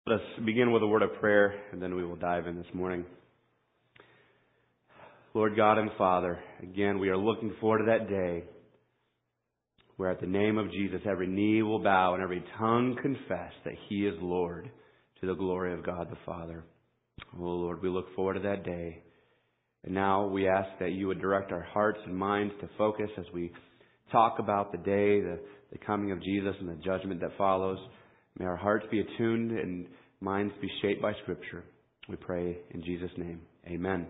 Let us begin with a word of prayer, and then we will dive in this morning. Lord God and Father, again, we are looking forward to that day where at the name of Jesus, every knee will bow and every tongue confess that He is Lord, to the glory of God the Father. Oh Lord, we look forward to that day. And now we ask that You would direct our hearts and minds to focus as we talk about the day, the coming of Jesus and the judgment that follows. May our hearts be attuned and minds be shaped by Scripture. We pray in Jesus' name. Amen.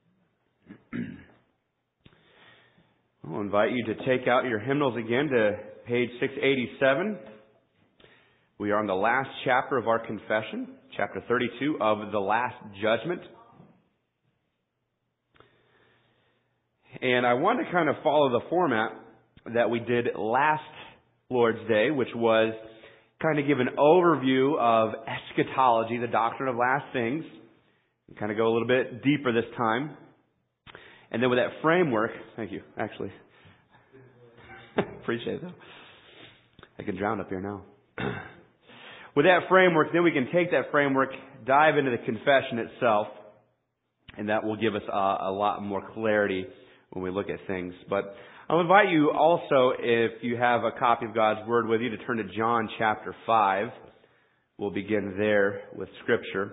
I'll invite you to take out your hymnals again to page 687. We are on the last chapter of our confession, chapter 32 of the Last Judgment. And I want to kind of follow the format that we did last Lord's Day, which was kind of give an overview of eschatology, the doctrine of last things, and kind of go a little bit deeper this time. And then with that framework, thank you, actually. Appreciate that. I can drown up here now. With that framework, then we can take that framework, dive into the confession itself, and that will give us a lot more clarity when we look at things. But I'll invite you also, if you have a copy of God's Word with you, to turn to John chapter 5. We'll begin there with Scripture.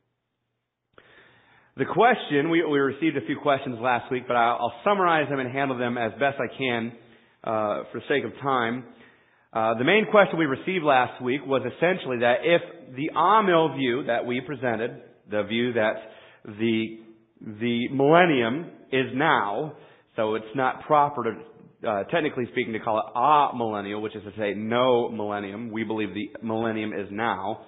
The question, we received a few questions last week, but I'll summarize them and handle them as best I can for sake of time. The main question we received last week was essentially that if the Amill view that we presented, the view that the millennium is now, so it's not proper to, technically speaking, to call it a millennial, which is to say no millennium. We believe the millennium is now.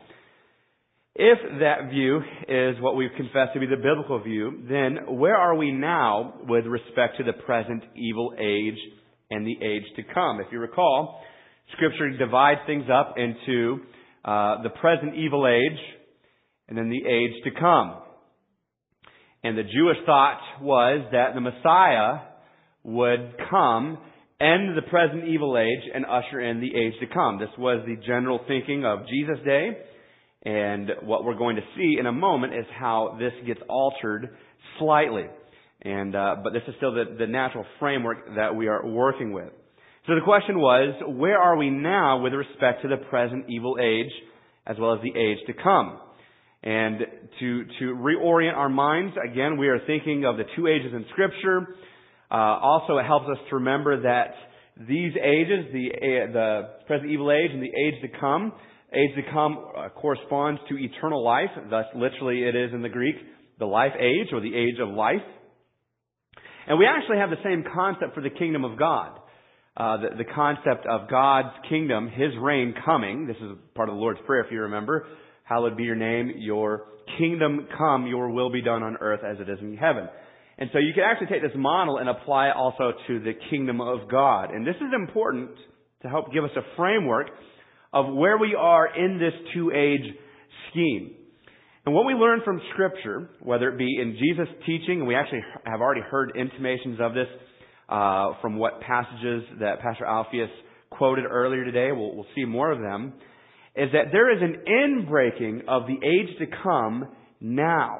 If that view is what we've confessed to be the biblical view, then where are we now with respect to the present evil age and the age to come? If you recall, Scripture divides things up into the present evil age and then the age to come. And the Jewish thought was that the Messiah would come, end the present evil age, and usher in the age to come. This was the general thinking of Jesus' day. And what we're going to see in a moment is how this gets altered slightly. And but this is still the natural framework that we are working with. So the question was, where are we now with respect to the present evil age as well as the age to come? And to reorient our minds, again, we are thinking of the two ages in Scripture. Also, it helps us to remember that these ages, the present evil age and the age to come corresponds to eternal life. Thus, literally, it is in the Greek, the life age or the age of life. And we actually have the same concept for the kingdom of God. The concept of God's kingdom, His reign coming. This is part of the Lord's Prayer, if you remember. Hallowed be your name, your kingdom come, your will be done on earth as it is in heaven. And so you can actually take this model and apply it also to the kingdom of God. And this is important to help give us a framework of where we are in this two-age scheme. And what we learn from Scripture, whether it be in Jesus' teaching, and we actually have already heard intimations of this from what passages that Pastor Alpheus quoted earlier today, we'll see more of them, is that there is an inbreaking of the age to come now.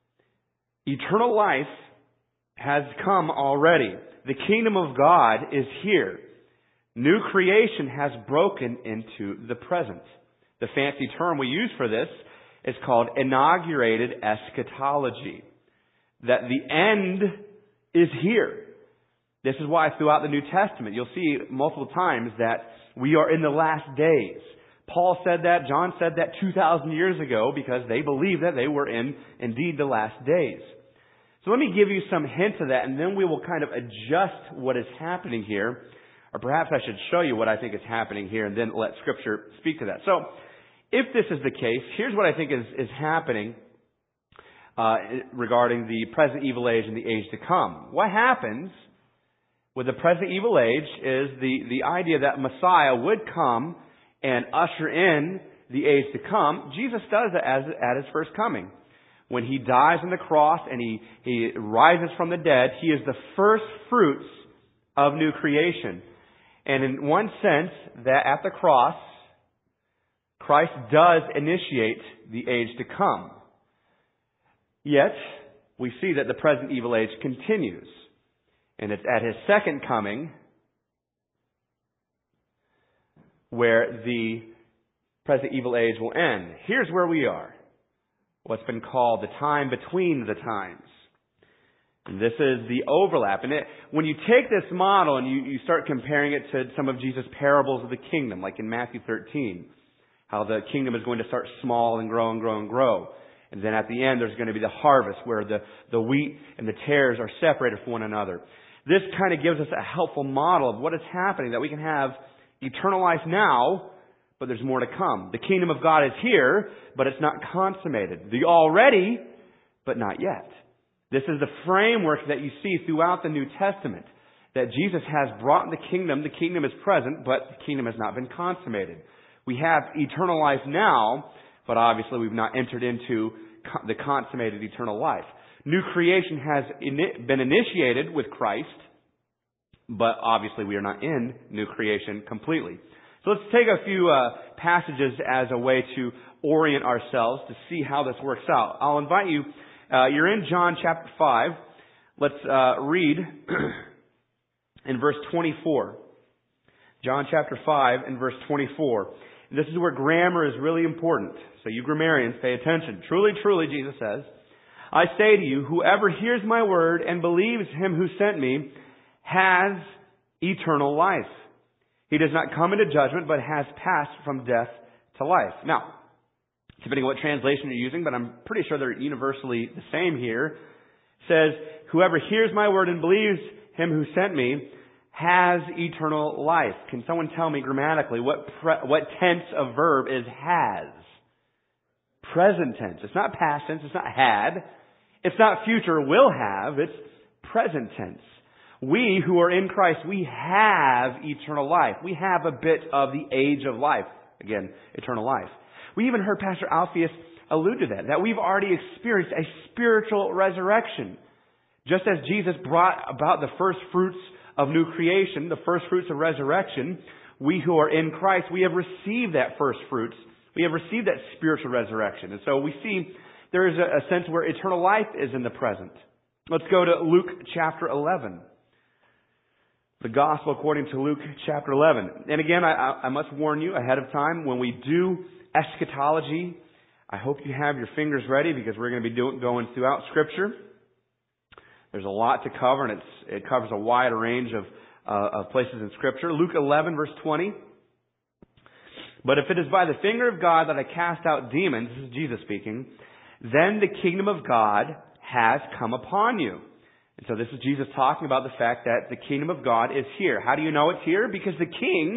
Eternal life has come already. The kingdom of God is here. New creation has broken into the present. The fancy term we use for this is called inaugurated eschatology. That the end is here. This is why throughout the New Testament you'll see multiple times that we are in the last days. Paul said that, John said that 2,000 years ago because they believed that they were in, indeed, the last days. So let me give you some hints of that, and then we will kind of adjust what is happening here. Or perhaps I should show you what I think is happening here and then let Scripture speak to that. So, if this is the case, here's what I think is happening regarding the present evil age and the age to come. What happens with the present evil age is the idea that Messiah would come and usher in the age to come. Jesus does that at His first coming. When He dies on the cross and He rises from the dead, He is the first fruits of new creation. And in one sense, that at the cross, Christ does initiate the age to come. Yet, we see that the present evil age continues. And it's at His second coming where the present evil age will end. Here's where we are. What's been called the time between the times. And this is the overlap. And when you take this model and you start comparing it to some of Jesus' parables of the kingdom, like in Matthew 13, how the kingdom is going to start small and grow and grow and grow. And then at the end, there's going to be the harvest where the wheat and the tares are separated from one another. This kind of gives us a helpful model of what is happening, that we can have eternal life now, but there's more to come. The kingdom of God is here, but it's not consummated. The already, but not yet. This is the framework that you see throughout the New Testament, that Jesus has brought the kingdom. The kingdom is present, but the kingdom has not been consummated. We have eternal life now, but obviously we've not entered into the consummated eternal life. New creation has been initiated with Christ, but obviously we are not in new creation completely. So let's take a few passages as a way to orient ourselves to see how this works out. I'll invite you, you're in John chapter 5. Let's read in verse 24. John chapter 5 and verse 24. And this is where grammar is really important. So you grammarians, pay attention. Truly, truly, Jesus says, I say to you, whoever hears my word and believes Him who sent me has eternal life. He does not come into judgment, but has passed from death to life. Now, depending on what translation you're using, but I'm pretty sure they're universally the same here, says, whoever hears my word and believes Him who sent me has eternal life. Can someone tell me grammatically what tense of verb is has? Present tense. It's not past tense. It's not had. It's not future will have. It's present tense. We who are in Christ, we have eternal life. We have a bit of the age of life. Again, eternal life. We even heard Pastor Alpheus allude to that we've already experienced a spiritual resurrection. Just as Jesus brought about the first fruits of new creation, the first fruits of resurrection, we who are in Christ, we have received that first fruits. We have received that spiritual resurrection. And so we see there is a sense where eternal life is in the present. Let's go to Luke chapter 11. The Gospel according to Luke chapter 11. And again, I must warn you ahead of time, when we do eschatology, I hope you have your fingers ready, because we're going to be going throughout Scripture. There's a lot to cover, and it covers a wide range of places in Scripture. Luke 11, verse 20. But if it is by the finger of God that I cast out demons, this is Jesus speaking, then the kingdom of God has come upon you. And so this is Jesus talking about the fact that the kingdom of God is here. How do you know it's here? Because the king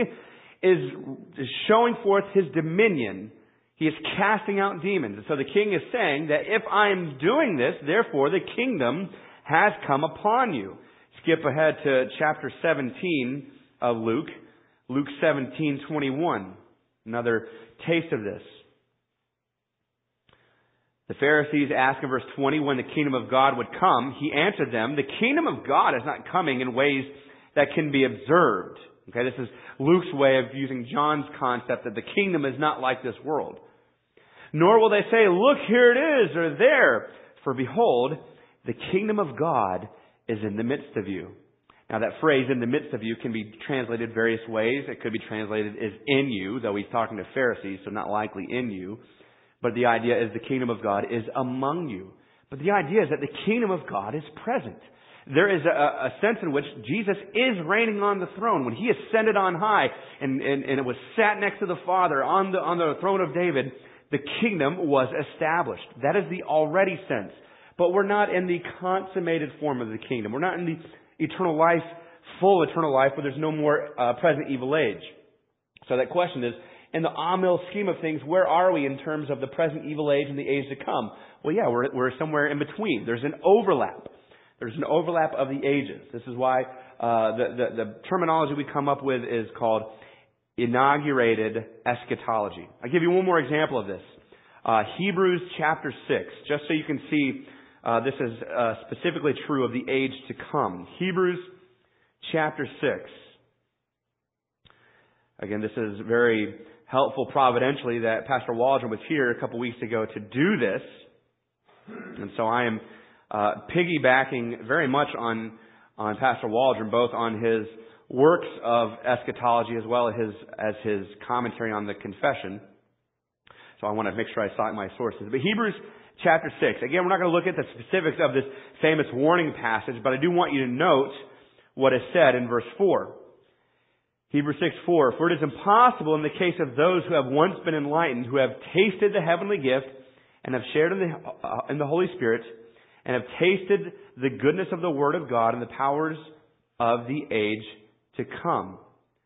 is showing forth his dominion. He is casting out demons. And so the king is saying that if I am doing this, therefore the kingdom has come upon you. Skip ahead to chapter 17 of Luke. Luke 17:21. Another taste of this. The Pharisees asked in verse 20 when the kingdom of God would come. He answered them, the kingdom of God is not coming in ways that can be observed. Okay, this is Luke's way of using John's concept that the kingdom is not like this world. Nor will they say, look, here it is, or there. For behold, the kingdom of God is in the midst of you. Now that phrase, in the midst of you, can be translated various ways. It could be translated as in you, though he's talking to Pharisees, so not likely in you. But the idea is the kingdom of God is among you. But the idea is that the kingdom of God is present. There is a sense in which Jesus is reigning on the throne. When He ascended on high and it was sat next to the Father on the throne of David, the kingdom was established. That is the already sense. But we're not in the consummated form of the kingdom. We're not in the eternal life, full eternal life, where there's no more present evil age. So that question is, in the Amil scheme of things, where are we in terms of the present evil age and the age to come? Well, yeah, we're somewhere in between. There's an overlap. There's an overlap of the ages. This is why the terminology we come up with is called inaugurated eschatology. I'll give you one more example of this. Hebrews chapter 6, just so you can see this is specifically true of the age to come. Hebrews chapter 6. Again, this is very helpful providentially that Pastor Waldron was here a couple weeks ago to do this. And so I am piggybacking very much on Pastor Waldron, both on his works of eschatology as well as his commentary on the confession. So I want to make sure I cite my sources. But Hebrews chapter 6. Again, we're not going to look at the specifics of this famous warning passage, but I do want you to note what is said in verse 4. Hebrews 6:4. For it is impossible in the case of those who have once been enlightened, who have tasted the heavenly gift and have shared in the Holy Spirit, and have tasted the goodness of the Word of God and the powers of the age to come.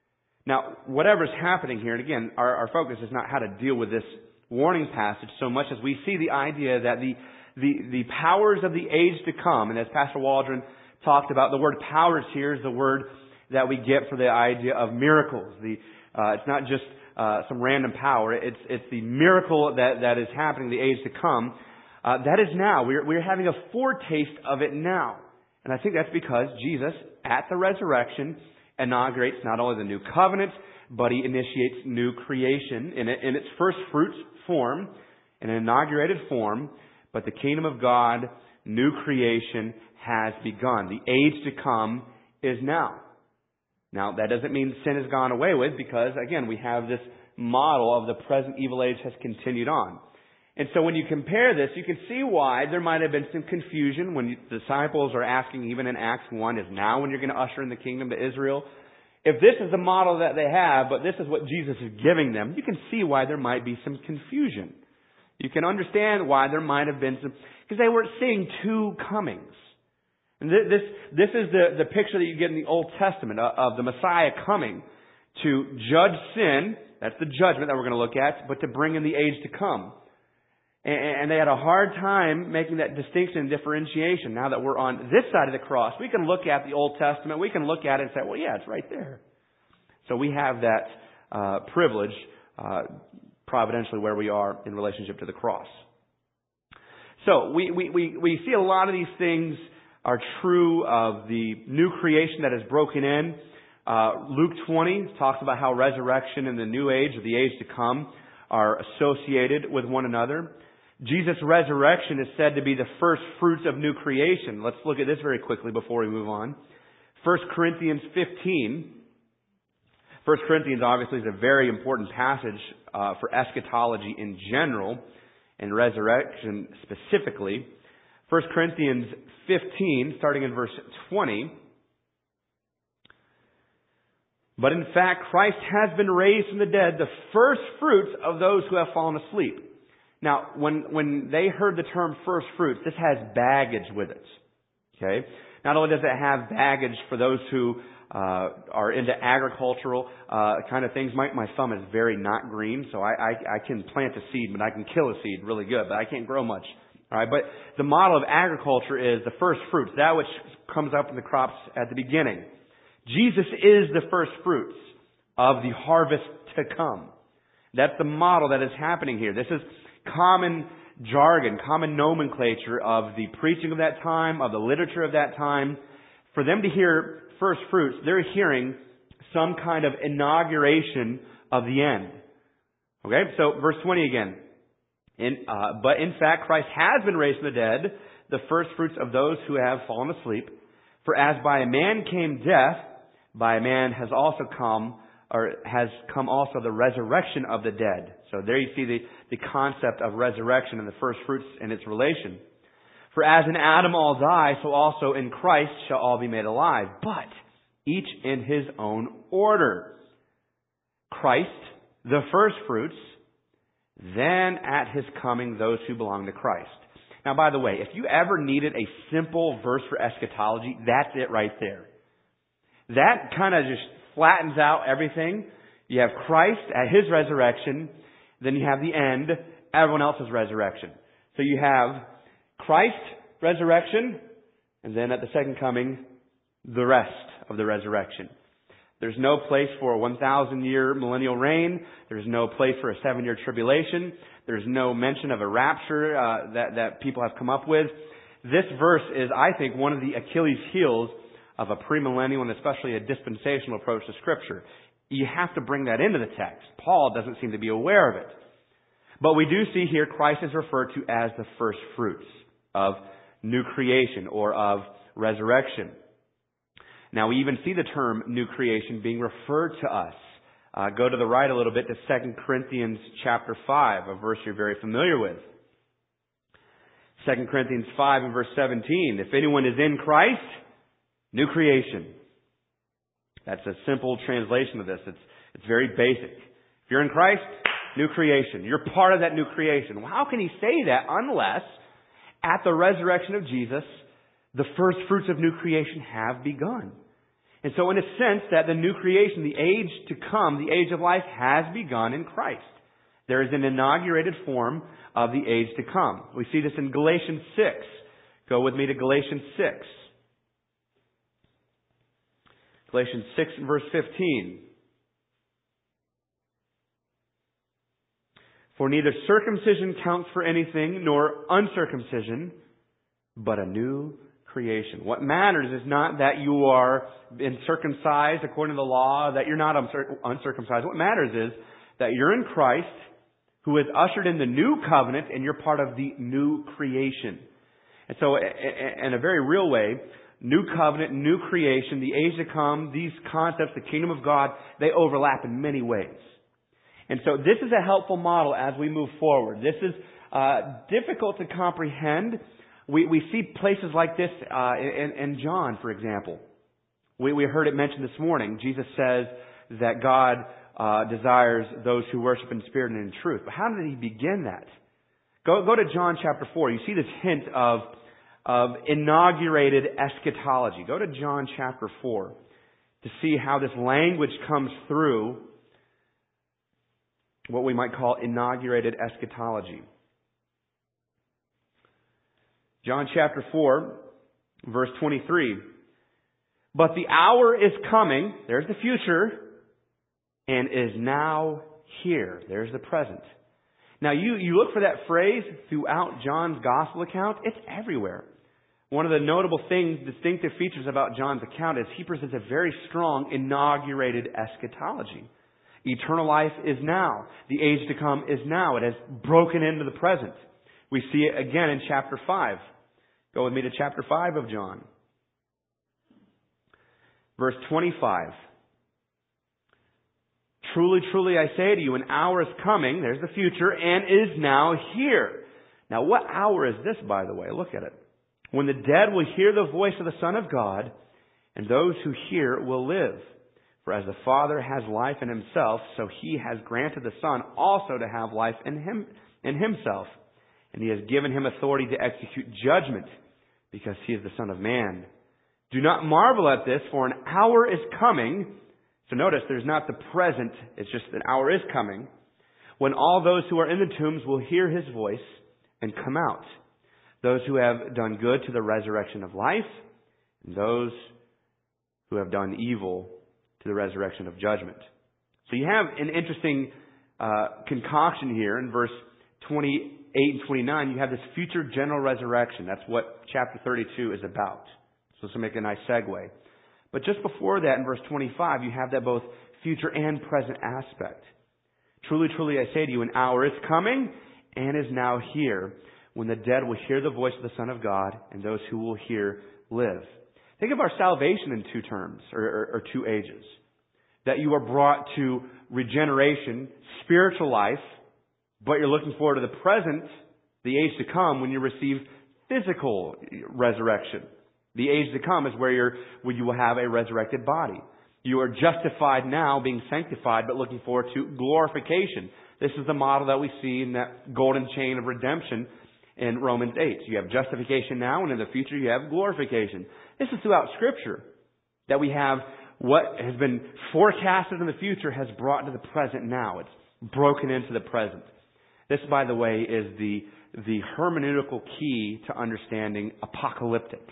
Now, whatever's happening here, and again, our focus is not how to deal with this warning passage so much as we see the idea that the powers of the age to come, and as Pastor Waldron talked about, the word powers here is the word that we get for the idea of miracles. It's not just some random power. It's the miracle that is happening, the age to come. That is now. We're having a foretaste of it now. And I think that's because Jesus, at the resurrection, inaugurates not only the new covenant, but He initiates new creation in its first fruits form, in an inaugurated form. But the kingdom of God, new creation, has begun. The age to come is now. Now, that doesn't mean sin has gone away with, because, again, we have this model of the present evil age has continued on. And so when you compare this, you can see why there might have been some confusion when the disciples are asking, even in Acts 1, is now when you're going to usher in the kingdom to Israel? If this is the model that they have, but this is what Jesus is giving them, you can see why there might be some confusion. You can understand why there might have been some, because they were seeing two comings. And this is the picture that you get in the Old Testament of the Messiah coming to judge sin. That's the judgment that we're going to look at, but to bring in the age to come. And they had a hard time making that distinction and differentiation. Now that we're on this side of the cross, we can look at the Old Testament, we can look at it and say, well, yeah, it's right there. So we have that privilege providentially where we are in relationship to the cross. So we see a lot of these things are true of the new creation that is broken in. Luke 20 talks about how resurrection and the new age, or the age to come, are associated with one another. Jesus' resurrection is said to be the first fruits of new creation. Let's look at this very quickly before we move on. 1 Corinthians 15. 1 Corinthians obviously is a very important passage for eschatology in general, and resurrection specifically. 1 Corinthians 15, starting in verse 20. But in fact, Christ has been raised from the dead, the first fruits of those who have fallen asleep. Now, when they heard the term first fruits, this has baggage with it. Okay? Not only does it have baggage for those who are into agricultural kind of things. My thumb is very not green, so I can plant a seed, but I can kill a seed really good, but I can't grow much. All right, but the model of agriculture is the first fruits, that which comes up in the crops at the beginning. Jesus is the first fruits of the harvest to come. That's the model that is happening here. This is common jargon, common nomenclature of the preaching of that time, of the literature of that time. For them to hear first fruits, they're hearing some kind of inauguration of the end. Okay, so verse 20 again. But in fact, Christ has been raised from the dead, the first fruits of those who have fallen asleep. For as by a man came death, by a man has come also the resurrection of the dead. So there you see the concept of resurrection and the first fruits and its relation. For as in Adam all die, so also in Christ shall all be made alive, but each in his own order. Christ, the first fruits, then at his coming those who belong to Christ. Now, by the way, if you ever needed a simple verse for eschatology, that's it right there. That kind of just flattens out everything. You have Christ at His resurrection, then you have the end, everyone else's resurrection. So you have Christ, resurrection, and then at the second coming, the rest of the resurrection. There's no place for a 1,000-year millennial reign. There's no place for a 7-year tribulation. There's no mention of a rapture that people have come up with. This verse is, I think, one of the Achilles heels of a premillennial and especially a dispensational approach to Scripture. You have to bring that into the text. Paul doesn't seem to be aware of it. But we do see here Christ is referred to as the first fruits of new creation or of resurrection. Now we even see the term new creation being referred to us. Go to the right a little bit to 2 Corinthians chapter 5, a verse you're very familiar with. 2 Corinthians 5 and verse 17. If anyone is in Christ, new creation. That's a simple translation of this. It's very basic. If you're in Christ, new creation. You're part of that new creation. Well, how can he say that unless at the resurrection of Jesus, the first fruits of new creation have begun? And so in a sense that the new creation, the age to come, the age of life has begun in Christ. There is an inaugurated form of the age to come. We see this in Galatians 6. Go with me to Galatians 6. Galatians 6 and verse 15. For neither circumcision counts for anything, nor uncircumcision, but a new creation. What matters is not that you are circumcised according to the law, that you're not uncircumcised. What matters is that you're in Christ, who has ushered in the new covenant, and you're part of the new creation. And so, in a very real way, new covenant, new creation, the age to come, these concepts, the kingdom of God, they overlap in many ways. And so this is a helpful model as we move forward. This is difficult to comprehend. We see places like this in John, for example. We heard it mentioned this morning. Jesus says that God desires those who worship in spirit and in truth. But how did he begin that? Go to John chapter 4. You see this hint of inaugurated eschatology. Go to John chapter 4 to see how this language comes through what we might call inaugurated eschatology. John chapter 4, verse 23. But the hour is coming, there's the future, and is now here. There's the present. Now you look for that phrase throughout John's gospel account, it's everywhere. One of the notable things, distinctive features about John's account is he presents a very strong inaugurated eschatology. Eternal life is now. The age to come is now. It has broken into the present. We see it again in chapter 5. Go with me to chapter 5 of John. Verse 25. Truly, truly, I say to you, an hour is coming, there's the future, and is now here. Now, what hour is this, by the way? Look at it. When the dead will hear the voice of the Son of God, and those who hear will live. For as the Father has life in himself, so he has granted the Son also to have life in himself. And he has given him authority to execute judgment, because he is the Son of Man. Do not marvel at this, for an hour is coming. So notice, there's not the present, it's just an hour is coming, when all those who are in the tombs will hear his voice and come out. Those who have done good to the resurrection of life, and those who have done evil to the resurrection of judgment. So you have an interesting concoction here in verse 28 and 29. You have this future general resurrection. That's what chapter 32 is about. So this will make a nice segue. But just before that, in verse 25, you have that both future and present aspect. Truly, truly, I say to you, an hour is coming and is now here, when the dead will hear the voice of the Son of God, and those who will hear live. Think of our salvation in two terms, or two ages. That you are brought to regeneration, spiritual life, but you're looking forward to the present, the age to come, when you receive physical resurrection. The age to come is where you will have a resurrected body. You are justified now, being sanctified, but looking forward to glorification. This is the model that we see in that golden chain of redemption in Romans 8. So you have justification now, and in the future you have glorification. This is throughout Scripture, that we have what has been forecasted in the future has brought to the present now. It's broken into the present. This, by the way, is the hermeneutical key to understanding apocalyptic.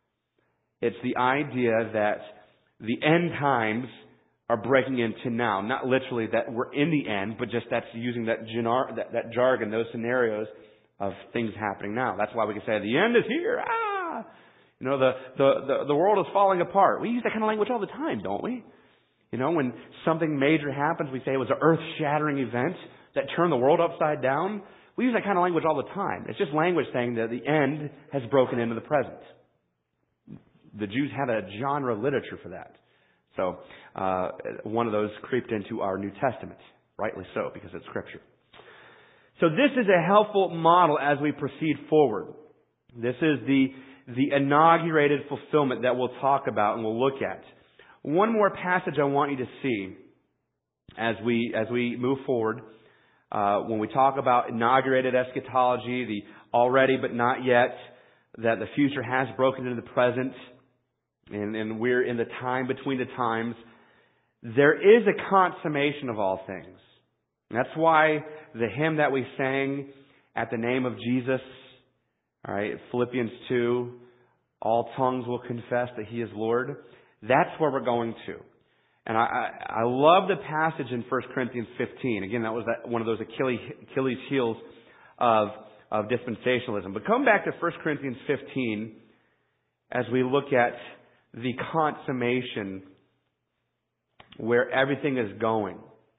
It's the idea that the end times are breaking into now. Not literally that we're in the end, but just that's using that jargon, those scenarios of things happening now. That's why we can say the end is here. You know, the world is falling apart. We use that kind of language all the time, don't we? When something major happens, we say it was an earth-shattering event that turned the world upside down. We use that kind of language all the time. It's just language saying that the end has broken into the present. The Jews had a genre literature for that. So one of those creeped into our New Testament. Rightly so, because it's Scripture. So this is a helpful model as we proceed forward. This is the inaugurated fulfillment that we'll talk about and we'll look at. One more passage I want you to see as we move forward. When we talk about inaugurated eschatology, the already but not yet, that the future has broken into the present, and we're in the time between the times, there is a consummation of all things. And that's why the hymn that we sang at the name of Jesus, all right, Philippians 2, all tongues will confess that He is Lord. That's where we're going to. And I love the passage in 1 Corinthians 15. Again, that was one of those Achilles heels of dispensationalism. But come back to 1 Corinthians 15 as we look at the consummation where everything is going.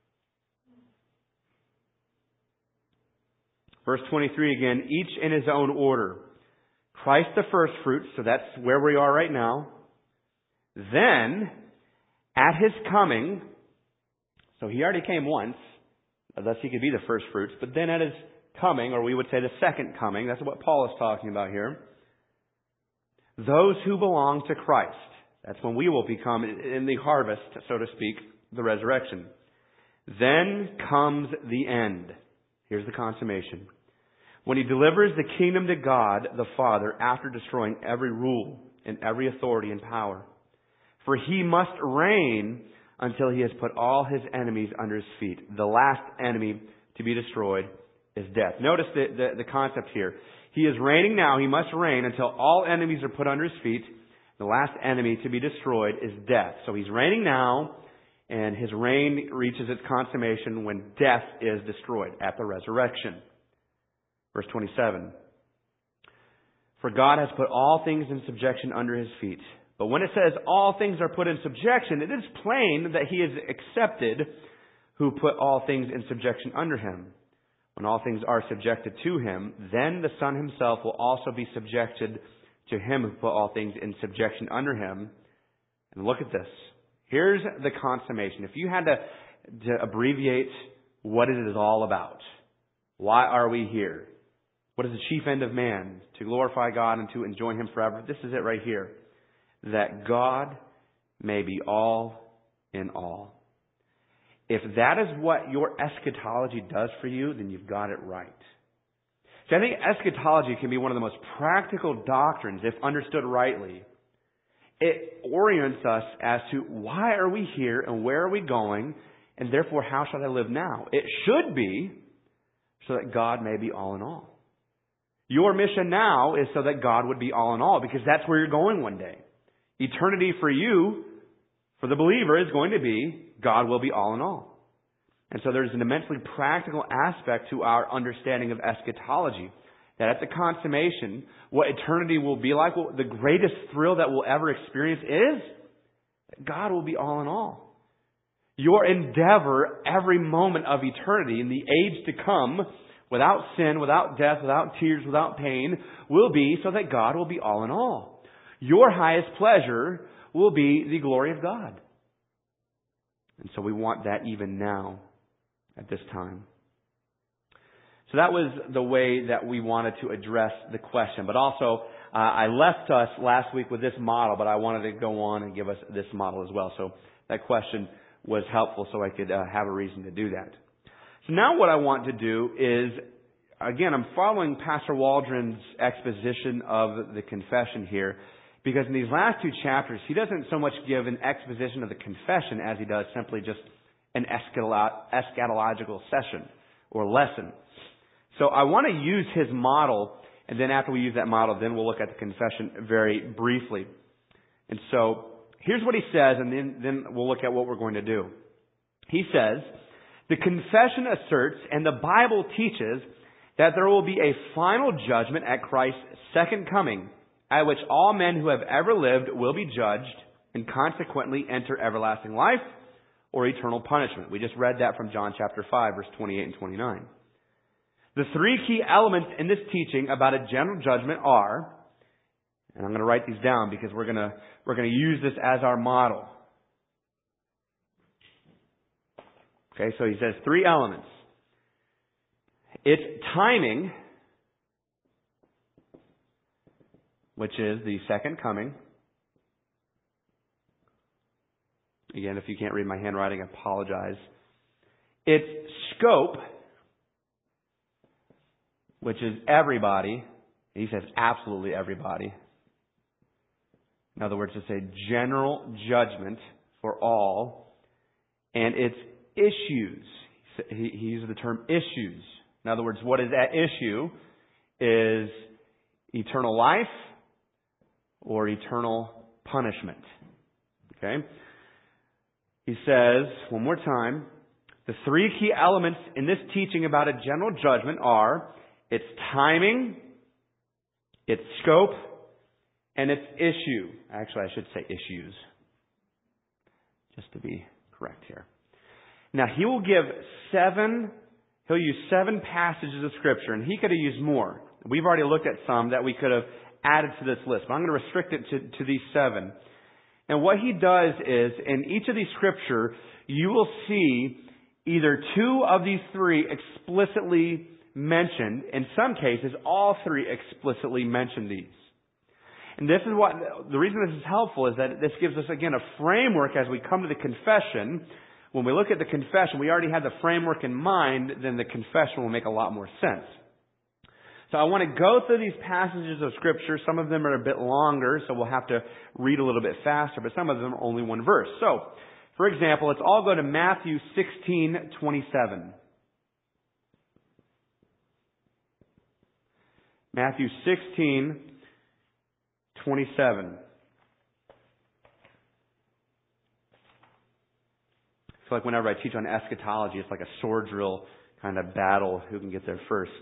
Verse 23 again, each in his own order. Christ the first fruits, so that's where we are right now. Then, at His coming, so He already came once, thus He could be the first fruits, but then at His coming, or we would say the second coming, that's what Paul is talking about here, those who belong to Christ. That's when we will become in the harvest, so to speak, the resurrection. Then comes the end. Here's the consummation. When He delivers the kingdom to God the Father after destroying every rule and every authority and power. For He must reign until He has put all His enemies under His feet. The last enemy to be destroyed is death. Notice the concept here. He is reigning now. He must reign until all enemies are put under His feet. The last enemy to be destroyed is death. So He's reigning now, and His reign reaches its consummation when death is destroyed at the resurrection. Verse 27. For God has put all things in subjection under His feet. But when it says all things are put in subjection, it is plain that He is accepted who put all things in subjection under Him. When all things are subjected to Him, then the Son Himself will also be subjected to Him who put all things in subjection under Him. And look at this. Here's the consummation. If you had to abbreviate what it is all about, why are we here? What is the chief end of man? To glorify God and to enjoy Him forever. This is it right here. That God may be all in all. If that is what your eschatology does for you, then you've got it right. See, I think eschatology can be one of the most practical doctrines if understood rightly. It orients us as to why are we here and where are we going, and therefore how should I live now? It should be so that God may be all in all. Your mission now is so that God would be all in all, because that's where you're going one day. Eternity for you, for the believer, is going to be God will be all in all. And so there's an immensely practical aspect to our understanding of eschatology. That at the consummation, what eternity will be like, the greatest thrill that we'll ever experience is that God will be all in all. Your endeavor every moment of eternity in the age to come, without sin, without death, without tears, without pain, will be so that God will be all in all. Your highest pleasure will be the glory of God. And so we want that even now, at this time. So that was the way that we wanted to address the question. But also, I left us last week with this model, but I wanted to go on and give us this model as well. So that question was helpful so I could have a reason to do that. So now what I want to do is, again, I'm following Pastor Waldron's exposition of the confession here, because in these last two chapters, he doesn't so much give an exposition of the confession as he does simply just an eschatological session or lesson. So I want to use his model, and then after we use that model, then we'll look at the confession very briefly. And so here's what he says, and then we'll look at what we're going to do. He says, the confession asserts, and the Bible teaches, that there will be a final judgment at Christ's second coming, at which all men who have ever lived will be judged and consequently enter everlasting life, or eternal punishment. We just read that from John chapter 5, verse 28 and 29. The three key elements in this teaching about a general judgment are, and I'm going to write these down because we're going to use this as our model. Okay, so he says three elements. It's timing, which is the second coming. Again, if you can't read my handwriting, I apologize. It's scope, which is everybody. He says absolutely everybody. In other words, it's a general judgment for all. And it's issues. He used the term issues. In other words, what is at issue is eternal life or eternal punishment. Okay? He says, one more time, the three key elements in this teaching about a general judgment are its timing, its scope, and its issue. Actually, I should say issues, just to be correct here. Now, he'll use 7 passages of Scripture, and he could have used more. We've already looked at some that we could have added to this list, but I'm going to restrict it to these 7. And what he does is, in each of these Scripture, you will see either 2 of these 3 explicitly mentioned. In some cases, all 3 explicitly mention these. And this is the reason this is helpful is that this gives us, again, a framework as we come to the confession. When we look at the confession, we already have the framework in mind, then the confession will make a lot more sense. So I want to go through these passages of Scripture. Some of them are a bit longer, so we'll have to read a little bit faster, but some of them are only one verse. So, for example, let's all go to Matthew 16:27. Matthew 16:27. I feel like whenever I teach on eschatology, it's like a sword drill kind of battle, who can get there first.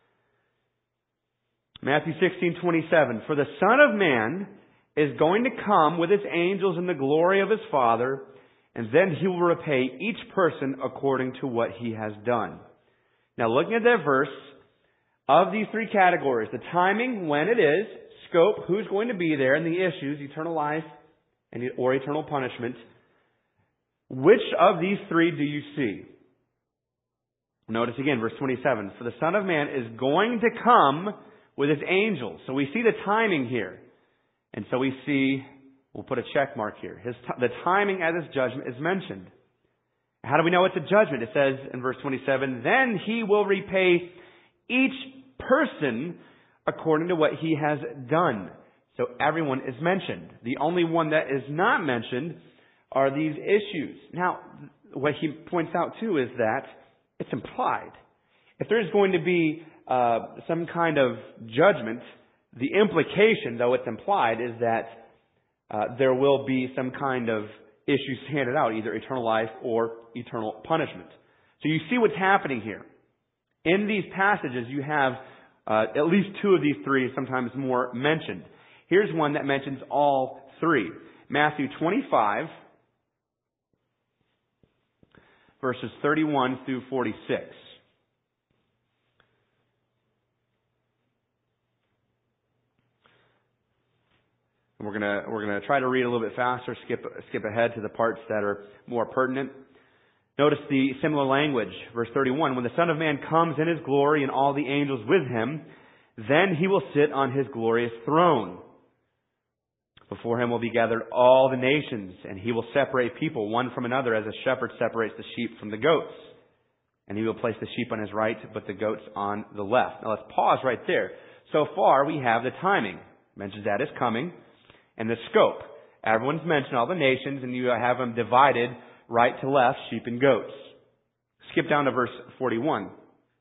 Matthew 16:27. For the Son of Man is going to come with his angels in the glory of his Father, and then he will repay each person according to what he has done. Now, looking at that verse, of these 3 categories, the timing, when it is, scope, who's going to be there, and the issues, eternal life or eternal punishment, which of these 3 do you see? Notice again, verse 27. For the Son of Man is going to come with his angels. So we see the timing here. And so we see, we'll put a check mark here. The timing at his judgment is mentioned. How do we know it's a judgment? It says in verse 27, then he will repay each person according to what he has done. So everyone is mentioned. The only one that is not mentioned are these issues. Now, what he points out too is that it's implied. If there's going to be some kind of judgment, the implication, though it's implied, is that there will be some kind of issues handed out, either eternal life or eternal punishment. So you see what's happening here. In these passages, you have at least 2 of these 3, sometimes more, mentioned. Here's one that mentions all 3. Matthew 25, verses 31 through 46. And we're gonna try to read a little bit faster, skip ahead to the parts that are more pertinent. Notice the similar language. Verse 31, when the Son of Man comes in his glory and all the angels with him, then he will sit on his glorious throne. Before him will be gathered all the nations, and he will separate people one from another as a shepherd separates the sheep from the goats. And he will place the sheep on his right, but the goats on the left. Now let's pause right there. So far we have the timing. Mentions that is coming. And the scope. Everyone's mentioned, all the nations, and you have them divided right to left, sheep and goats. Skip down to verse 41.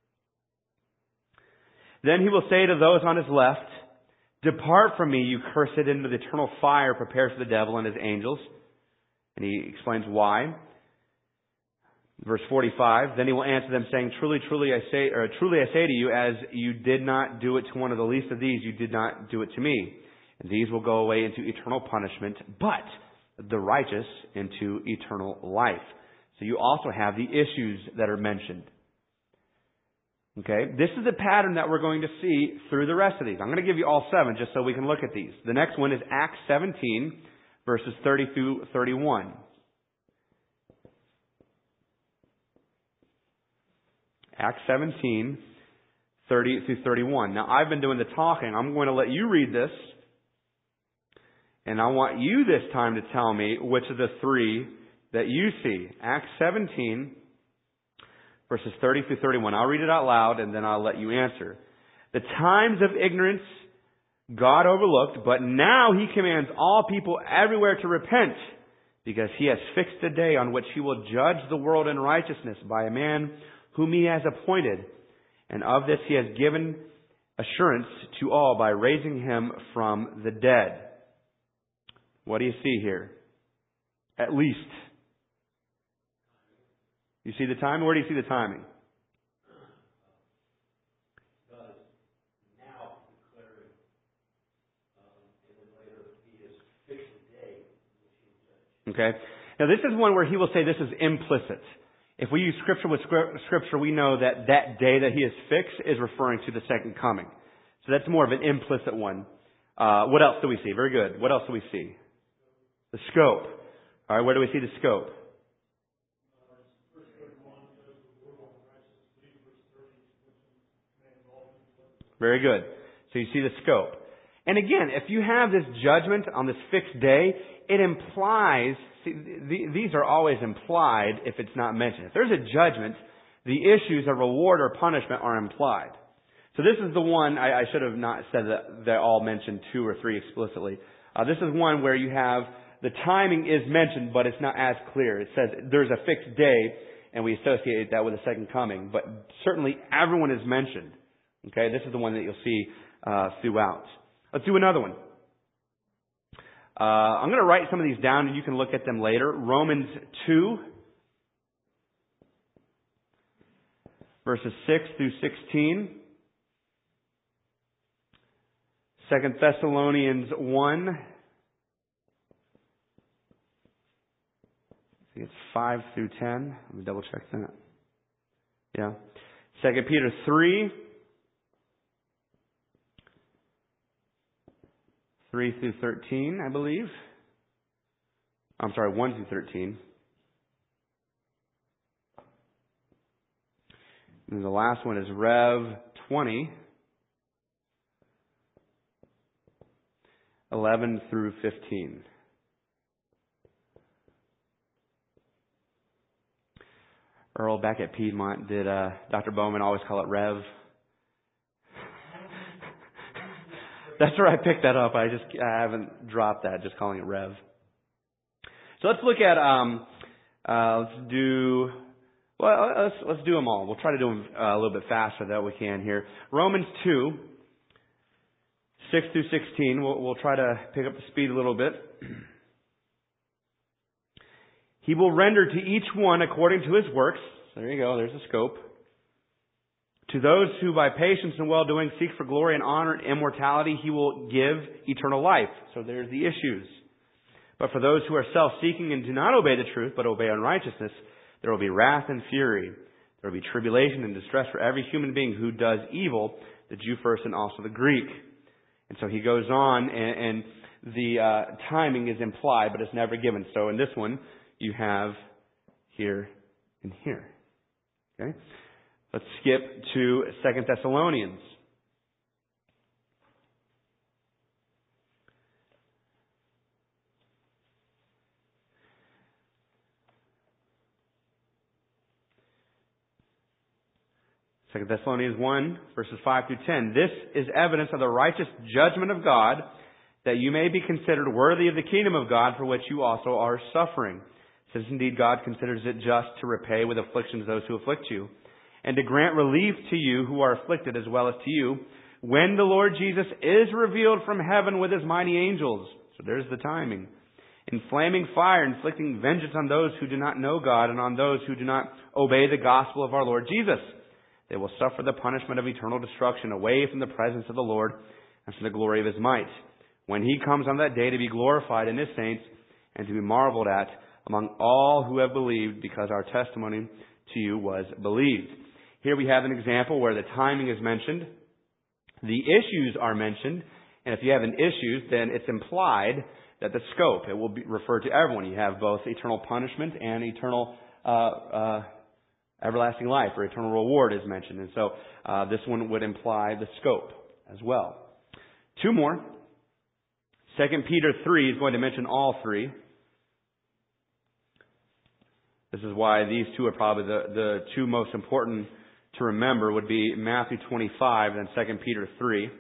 Then he will say to those on his left, depart from me, you cursed, into the eternal fire prepared for the devil and his angels. And he explains why. Verse 45, then he will answer them saying, truly I say to you, as you did not do it to one of the least of these, you did not do it to me. And these will go away into eternal punishment, but the righteous into eternal life. So you also have the issues that are mentioned. Okay? This is a pattern that we're going to see through the rest of these. I'm going to give you all 7 just so we can look at these. The next one is Acts 17, verses 30 through 31. Acts 17, 30 through 31. Now, I've been doing the talking. I'm going to let you read this. And I want you this time to tell me which of the 3 that you see. Acts 17, verses 30 through 31. I'll read it out loud and then I'll let you answer. The times of ignorance God overlooked, but now He commands all people everywhere to repent, because He has fixed a day on which He will judge the world in righteousness by a man whom He has appointed. And of this He has given assurance to all by raising Him from the dead. What do you see here? At least. You see the timing? Where do you see the timing? Okay. Now this is one where He will say this is implicit. If we use Scripture with Scripture, we know that that day that He has fixed is referring to the second coming. So that's more of an implicit one. What else do we see? Very good. What else do we see? The scope. All right, where do we see the scope? Very good. So you see the scope. And again, if you have this judgment on this fixed day, it implies, see, these are always implied if it's not mentioned. If there's a judgment, the issues of reward or punishment are implied. So this is the one, I should have not said that they all mentioned 2 or 3 explicitly. This is one where you have the timing is mentioned, but it's not as clear. It says there's a fixed day, and we associate that with the second coming. But certainly everyone is mentioned. Okay, this is the one that you'll see throughout. Let's do another one. I'm going to write some of these down, and you can look at them later. Romans 2, verses 6 through 16. 2 Thessalonians 1. I think it's 5 through 10. Let me double check that. Yeah. 2 Peter 3. 3 through 13, I believe. I'm sorry, 1 through 13. And the last one is Rev 20, 11 through 15. Earl, back at Piedmont, did Dr. Bowman always call it Rev? That's where I picked that up. I haven't dropped that, just calling it Rev. So let's look at let's do them all. We'll try to do them a little bit faster that we can here. Romans 2, 6 through 16. We'll try to pick up the speed a little bit. He will render to each one according to his works. There you go. There's the scope. To those who by patience and well-doing seek for glory and honor and immortality, He will give eternal life. So there's the issues. But for those who are self-seeking and do not obey the truth, but obey unrighteousness, there will be wrath and fury. There will be tribulation and distress for every human being who does evil, the Jew first and also the Greek. And so he goes on, and the timing is implied, but it's never given. So in this one, you have here and here. Okay? Let's skip to 2 Thessalonians. Second Thessalonians 1, verses 5 through 10. This is evidence of the righteous judgment of God, that you may be considered worthy of the kingdom of God, for which you also are suffering. Since indeed God considers it just to repay with afflictions those who afflict you, and to grant relief to you who are afflicted as well as to you, when the Lord Jesus is revealed from heaven with His mighty angels. So there's the timing. In flaming fire, inflicting vengeance on those who do not know God and on those who do not obey the gospel of our Lord Jesus. They will suffer the punishment of eternal destruction away from the presence of the Lord and from the glory of His might, when He comes on that day to be glorified in His saints and to be marveled at among all who have believed, because our testimony to you was believed. Here we have an example where the timing is mentioned, the issues are mentioned, and if you have an issue, then it's implied that the scope, it will be referred to everyone. You have both eternal punishment and eternal everlasting life, or eternal reward is mentioned. And so this one would imply the scope as well. Two more. 2 Peter 3 is going to mention all three. This is why these two are probably the two most important to remember, would be Matthew 25 and 2 Peter 3.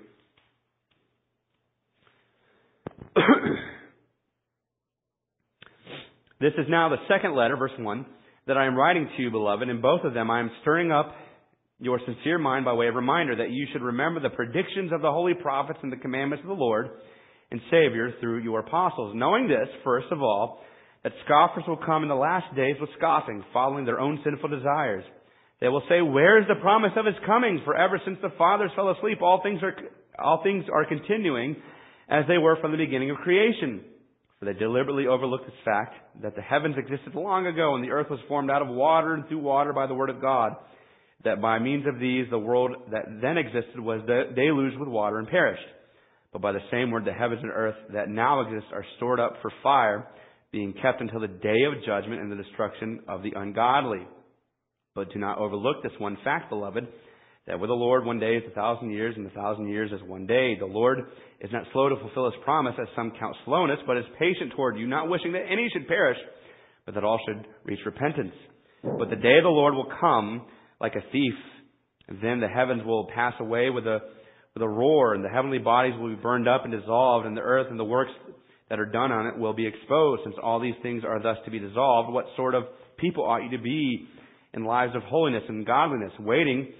This is now the second letter, verse 1, that I am writing to you, beloved. In both of them I am stirring up your sincere mind by way of reminder that you should remember the predictions of the holy prophets and the commandments of the Lord and Savior through your apostles. Knowing this, first of all, that scoffers will come in the last days with scoffing, following their own sinful desires. They will say, where is the promise of his coming? For ever since the fathers fell asleep, all things are continuing as they were from the beginning of creation. For they deliberately overlooked this fact, that the heavens existed long ago, and the earth was formed out of water and through water by the word of God, that by means of these the world that then existed was deluged with water and perished. But by the same word the heavens and earth that now exist are stored up for fire, being kept until the day of judgment and the destruction of the ungodly. But do not overlook this one fact, beloved, that with the Lord 1 day is 1,000 years, and 1,000 years is 1 day. The Lord is not slow to fulfill his promise, as some count slowness, but is patient toward you, not wishing that any should perish, but that all should reach repentance. But the day of the Lord will come like a thief. And then the heavens will pass away with a roar, and the heavenly bodies will be burned up and dissolved, and the earth and the works that are done on it will be exposed. Since all these things are thus to be dissolved, what sort of people ought you to be in lives of holiness and godliness, waiting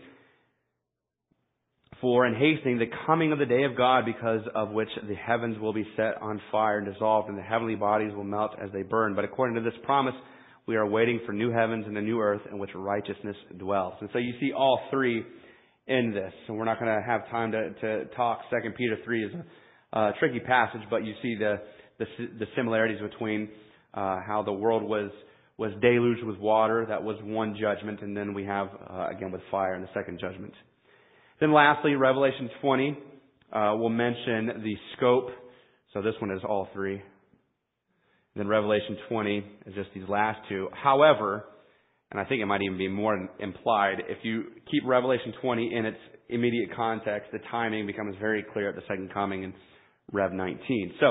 for and hastening the coming of the day of God, because of which the heavens will be set on fire and dissolved, and the heavenly bodies will melt as they burn. But according to this promise, we are waiting for new heavens and a new earth in which righteousness dwells. And so you see all three in this. And we're not going to have time to talk. 2 Peter 3 is a tricky passage, but you see the similarities between how the world was deluged with water. That was one judgment. And then we have, again, with fire in the second judgment. Then lastly, Revelation 20 will mention the scope. So this one is all three. Then Revelation 20 is just these last two. However, and I think it might even be more implied, if you keep Revelation 20 in its immediate context, the timing becomes very clear at the second coming in Rev 19. So,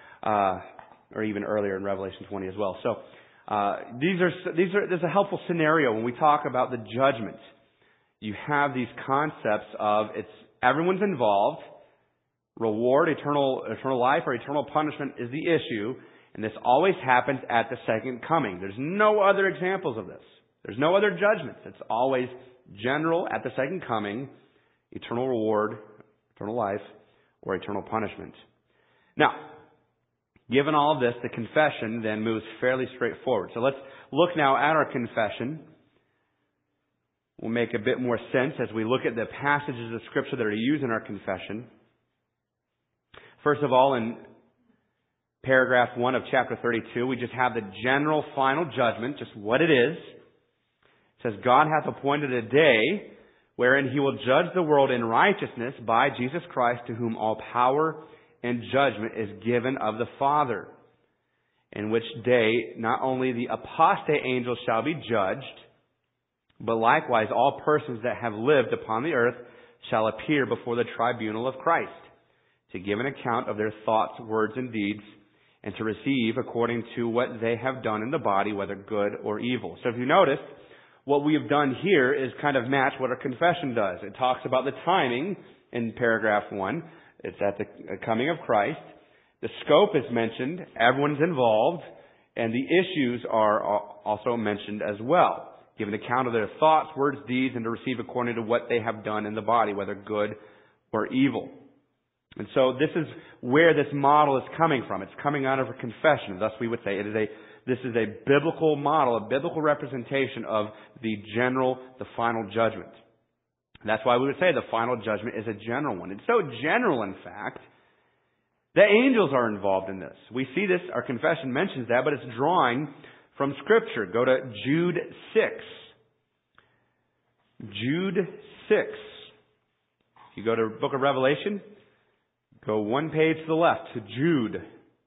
or even earlier in Revelation 20 as well. So, there's a helpful scenario when we talk about the judgment. You have these concepts of everyone's involved, reward, eternal life, or eternal punishment is the issue, and this always happens at the second coming. There's no other examples of this. There's no other judgments. It's always general at the second coming, eternal reward, eternal life, or eternal punishment. Now, given all of this, the confession then moves fairly straightforward. So let's look now at our confession. Will make a bit more sense as we look at the passages of Scripture that are used in our confession. First of all, in paragraph 1 of chapter 32, we just have the general final judgment, just what it is. It says, God hath appointed a day wherein he will judge the world in righteousness by Jesus Christ, to whom all power and judgment is given of the Father. In which day not only the apostate angels shall be judged, but likewise all persons that have lived upon the earth shall appear before the tribunal of Christ, to give an account of their thoughts, words, and deeds, and to receive according to what they have done in the body, whether good or evil. So if you notice, what we have done here is kind of match what our confession does. It talks about the timing in paragraph 1. It's at the coming of Christ. The scope is mentioned. Everyone's involved. And the issues are also mentioned as well. Give an account of their thoughts, words, deeds, and to receive according to what they have done in the body, whether good or evil. And so this is where this model is coming from. It's coming out of a confession. Thus we would say this is a biblical model, a biblical representation of the final judgment. And that's why we would say the final judgment is a general one. It's so general, in fact, that angels are involved in this. We see this, our confession mentions that, but it's drawing from Scripture. Go to Jude 6. Jude 6. If you go to the book of Revelation, go one page to the left to Jude.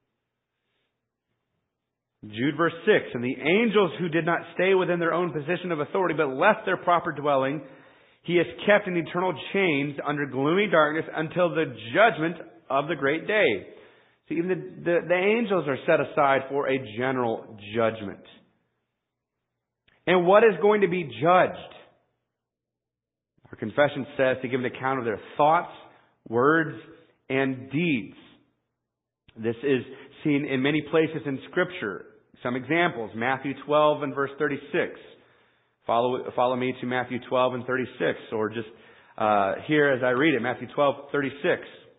Jude verse 6. And the angels who did not stay within their own position of authority, but left their proper dwelling, He has kept in eternal chains under gloomy darkness until the judgment of the great day. So even the angels are set aside for a general judgment. And what is going to be judged? Our confession says to give an account of their thoughts, words, and deeds. This is seen in many places in Scripture. Some examples, Matthew 12 and verse 36. Follow me to Matthew 12 and 36, or just here as I read it, Matthew 12:36.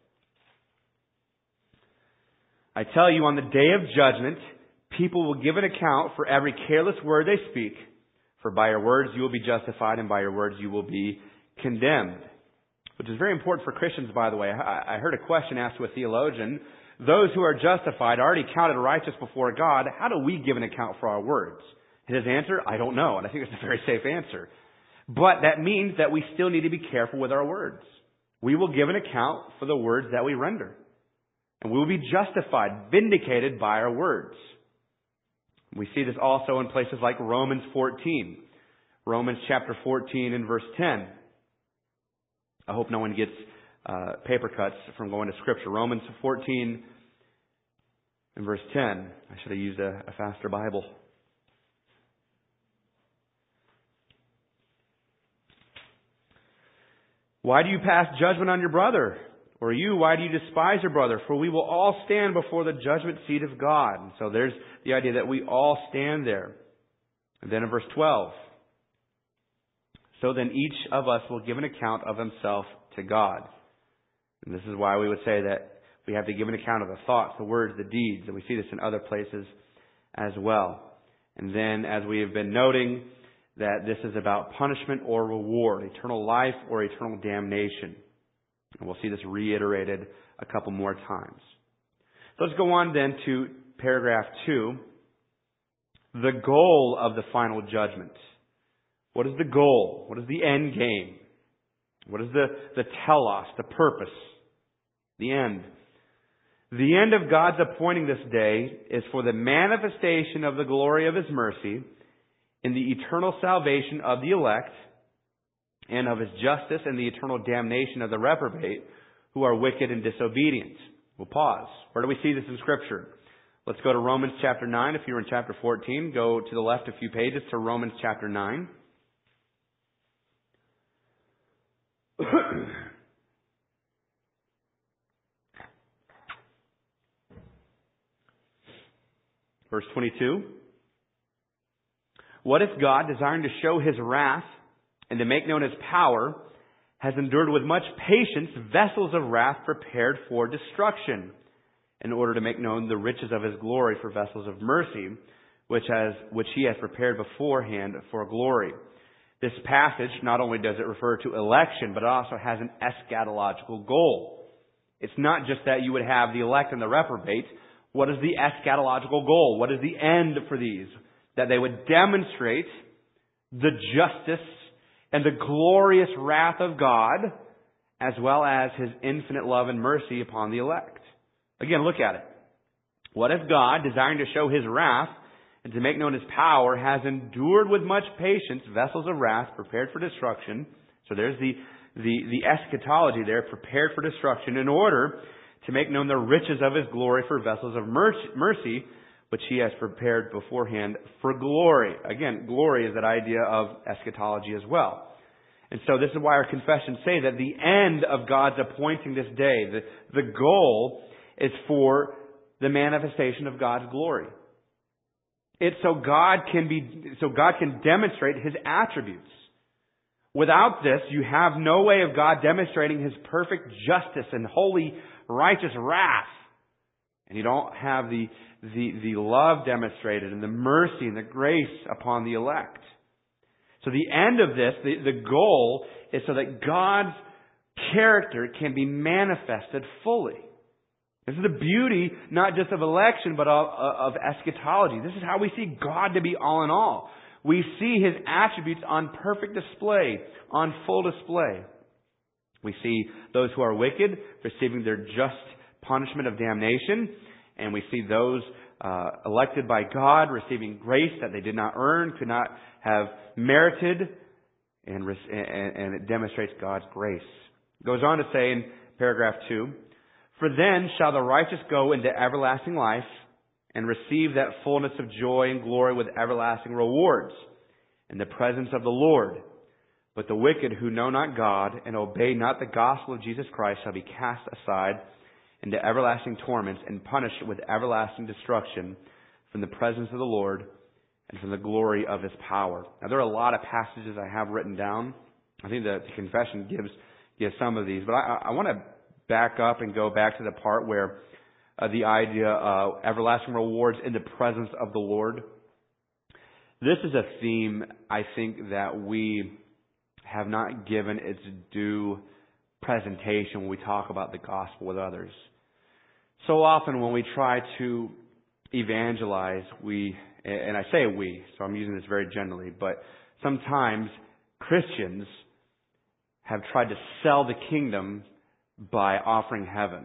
I tell you, on the day of judgment, people will give an account for every careless word they speak. For by your words you will be justified, and by your words you will be condemned. Which is very important for Christians, by the way. I heard a question asked to a theologian. Those who are justified, already counted righteous before God, how do we give an account for our words? His answer, I don't know. And I think it's a very safe answer. But that means that we still need to be careful with our words. We will give an account for the words that we render. And we will be justified, vindicated by our words. We see this also in places like Romans 14. Romans chapter 14 and verse 10. I hope no one gets paper cuts from going to Scripture. Romans 14 and verse 10. I should have used a faster Bible. Why do you pass judgment on your brother? Or you, why do you despise your brother? For we will all stand before the judgment seat of God. And so there's the idea that we all stand there. And then in verse 12. So then each of us will give an account of himself to God. And this is why we would say that we have to give an account of the thoughts, the words, the deeds. And we see this in other places as well. And then as we have been noting, that this is about punishment or reward, eternal life or eternal damnation. And we'll see this reiterated a couple more times. So let's go on then to paragraph 2. The goal of the final judgment. What is the goal? What is the end game? What is the telos, the purpose, the end? The end of God's appointing this day is for the manifestation of the glory of His mercy in the eternal salvation of the elect, and of His justice and the eternal damnation of the reprobate who are wicked and disobedient. We'll pause. Where do we see this in Scripture? Let's go to Romans chapter 9. If you're in chapter 14, go to the left a few pages to Romans chapter 9. Verse 22. What if God, desiring to show His wrath and to make known His power, has endured with much patience vessels of wrath prepared for destruction, in order to make known the riches of His glory for vessels of mercy, which He has prepared beforehand for glory. This passage, not only does it refer to election, but it also has an eschatological goal. It's not just that you would have the elect and the reprobate. What is the eschatological goal? What is the end for these? That they would demonstrate the justice and the glorious wrath of God, as well as His infinite love and mercy upon the elect. Again, look at it. What if God, desiring to show His wrath and to make known His power, has endured with much patience vessels of wrath prepared for destruction? So there's the eschatology there, prepared for destruction, in order to make known the riches of His glory for vessels of mercy, which He has prepared beforehand for glory. Again, glory is that idea of eschatology as well. And so this is why our confessions say that the end of God's appointing this day, the goal is for the manifestation of God's glory. It's so God can demonstrate His attributes. Without this, you have no way of God demonstrating His perfect justice and holy, righteous wrath. And you don't have the love demonstrated and the mercy and the grace upon the elect. So the end of this, the goal, is so that God's character can be manifested fully. This is the beauty, not just of election, but of eschatology. This is how we see God to be all in all. We see His attributes on perfect display, on full display. We see those who are wicked receiving their just punishment of damnation, and we see those elected by God receiving grace that they did not earn, could not have merited, and it demonstrates God's grace. It goes on to say in paragraph 2, "For then shall the righteous go into everlasting life and receive that fullness of joy and glory with everlasting rewards in the presence of the Lord. But the wicked who know not God and obey not the gospel of Jesus Christ shall be cast aside into everlasting torments and punished with everlasting destruction from the presence of the Lord and from the glory of His power." Now, there are a lot of passages I have written down. I think the confession gives some of these, but I want to back up and go back to the part where the idea of everlasting rewards in the presence of the Lord. This is a theme I think that we have not given its due presentation when we talk about the gospel with others. So often when we try to evangelize, and I say we, so I'm using this very generally, but sometimes Christians have tried to sell the kingdom by offering heaven.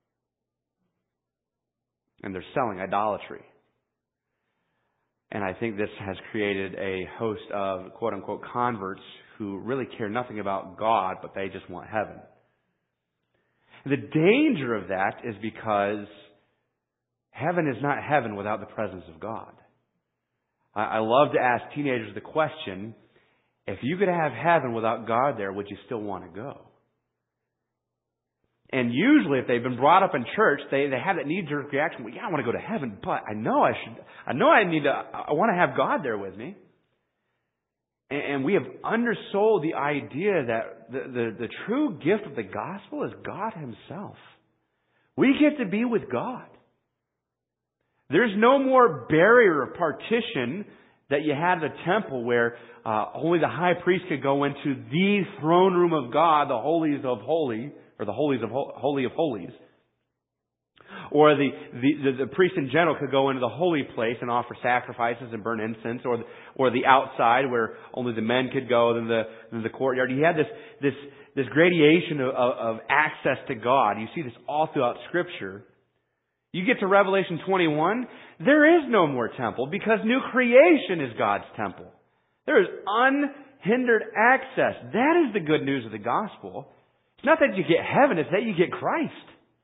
And they're selling idolatry. And I think this has created a host of quote-unquote converts who really care nothing about God, but they just want heaven. The danger of that is because heaven is not heaven without the presence of God. I love to ask teenagers the question, if you could have heaven without God there, would you still want to go? And usually if they've been brought up in church, they have that knee-jerk reaction, well, yeah, I want to go to heaven, but I want to have God there with me. And we have undersold the idea that the true gift of the gospel is God Himself. We get to be with God. There's no more barrier of partition that you had at the temple where only the high priest could go into the throne room of God, the holies of holies, or the holies of holy of holies. Or the priest in general could go into the holy place and offer sacrifices and burn incense, or the outside where only the men could go, then the courtyard. You had this gradation of access to God. You see this all throughout Scripture. You get to Revelation 21, there is no more temple because new creation is God's temple. There is unhindered access. That is the good news of the gospel. It's not that you get heaven, it's that you get Christ.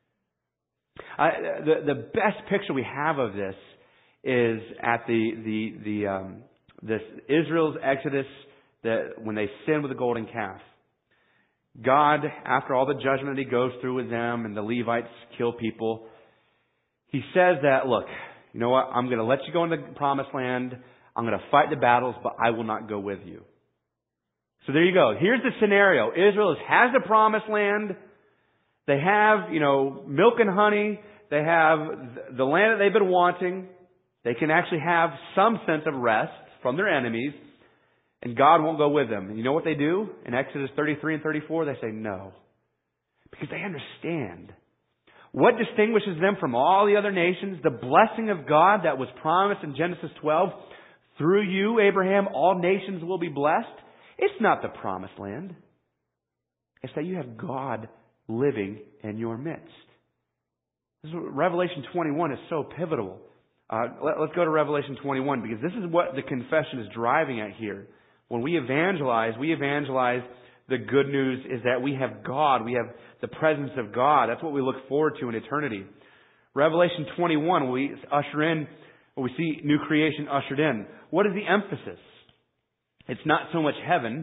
The best picture we have of this is at this Israel's Exodus, when they sin with the golden calf. God, after all the judgment that He goes through with them and the Levites kill people, He says that, look, you know what? I'm going to let you go into the promised land. I'm going to fight the battles, but I will not go with you. So there you go. Here's the scenario. Israel has the promised land. They have, milk and honey. They have the land that they've been wanting. They can actually have some sense of rest from their enemies. And God won't go with them. And you know what they do? In Exodus 33 and 34, they say no. Because they understand. What distinguishes them from all the other nations? The blessing of God that was promised in Genesis 12. Through you, Abraham, all nations will be blessed. It's not the promised land. It's that you have God living in your midst. Revelation 21 is so pivotal. Let's go to Revelation 21 because this is what the confession is driving at here. When we evangelize the good news is that we have God. We have the presence of God. That's what we look forward to in eternity. Revelation 21, we see new creation ushered in. What is the emphasis? It's not so much heaven.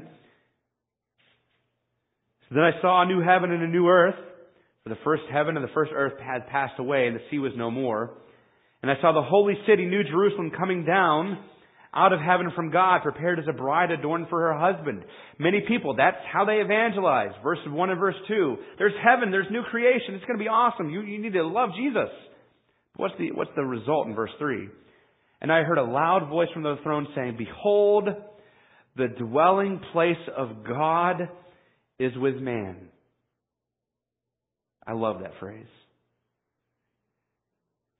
So then I saw a new heaven and a new earth. For the first heaven and the first earth had passed away, and the sea was no more. And I saw the holy city, New Jerusalem, coming down out of heaven from God, prepared as a bride adorned for her husband. Many people, that's how they evangelize. Verse 1 and verse 2. There's heaven, there's new creation. It's going to be awesome. You need to love Jesus. What's the result in verse 3? And I heard a loud voice from the throne saying, "Behold, the dwelling place of God is with man." I love that phrase.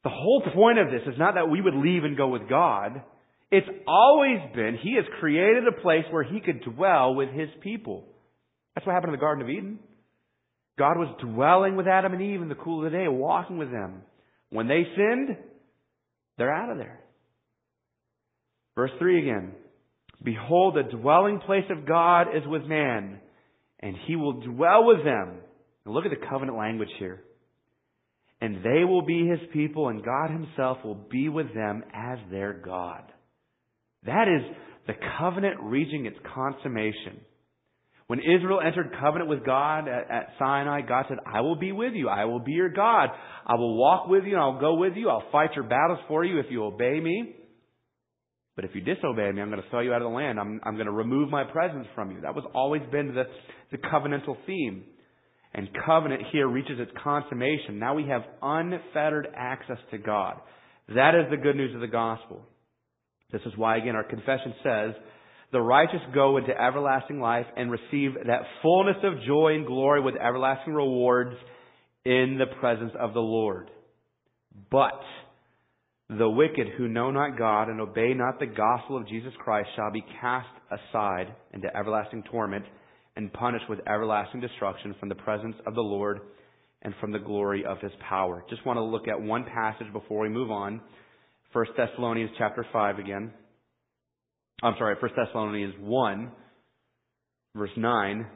The whole point of this is not that we would leave and go with God. It's always been He has created a place where He could dwell with His people. That's what happened in the Garden of Eden. God was dwelling with Adam and Eve in the cool of the day, walking with them. When they sinned, they're out of there. Verse 3 again. Behold, the dwelling place of God is with man, and He will dwell with them. And look at the covenant language here. And they will be His people, and God Himself will be with them as their God. That is the covenant reaching its consummation. When Israel entered covenant with God at Sinai, God said, I will be with you. I will be your God. I will walk with you, and I'll go with you. I'll fight your battles for you if you obey me. But if you disobey me, I'm going to throw you out of the land. I'm going to remove my presence from you. That was always been the covenantal theme. And covenant here reaches its consummation. Now we have unfettered access to God. That is the good news of the gospel. This is why, again, our confession says, the righteous go into everlasting life and receive that fullness of joy and glory with everlasting rewards in the presence of the Lord. But the wicked who know not God and obey not the gospel of Jesus Christ shall be cast aside into everlasting torment and punished with everlasting destruction from the presence of the Lord and from the glory of His power. Just want to look at one passage before we move on. 1 Thessalonians chapter 5 again. 1 Thessalonians 1, verse 9.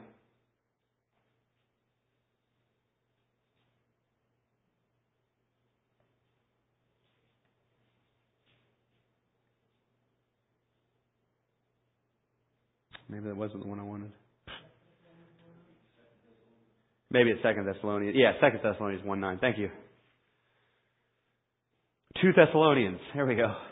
Maybe that wasn't the one I wanted. Maybe it's 2 Thessalonians. Yeah, 2 Thessalonians 1:9. Thank you. 2 Thessalonians. Here we go.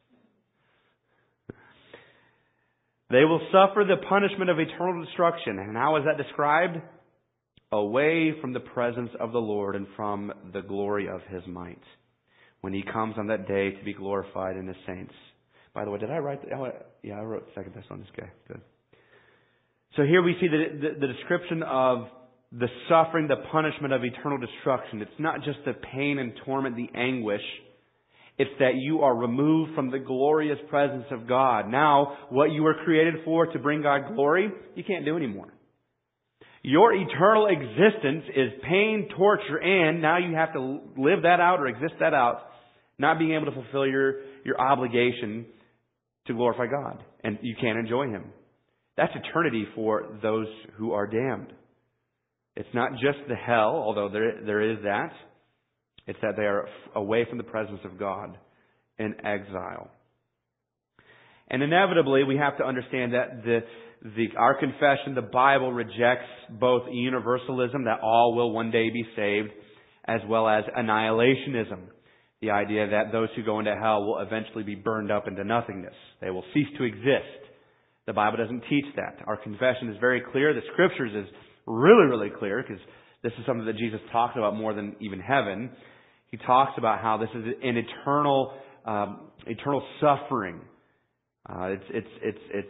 They will suffer the punishment of eternal destruction. And how is that described? Away from the presence of the Lord and from the glory of His might, when He comes on that day to be glorified in His saints. By the way, did I write? I wrote 2 Thessalonians. Okay, good. So here we see the description of the suffering, the punishment of eternal destruction. It's not just the pain and torment, the anguish. It's that you are removed from the glorious presence of God. Now, what you were created for, to bring God glory, you can't do anymore. Your eternal existence is pain, torture, and now you have to live that out or exist that out, not being able to fulfill your obligation to glorify God. And you can't enjoy Him. That's eternity for those who are damned. It's not just the hell, although there is that. It's that they are away from the presence of God in exile. And inevitably, we have to understand that our confession, the Bible, rejects both universalism, that all will one day be saved, as well as annihilationism, the idea that those who go into hell will eventually be burned up into nothingness. They will cease to exist. The Bible doesn't teach that. Our confession is very clear. The Scriptures is really, really clear, because this is something that Jesus talked about more than even heaven. He talks about how this is an eternal suffering. It's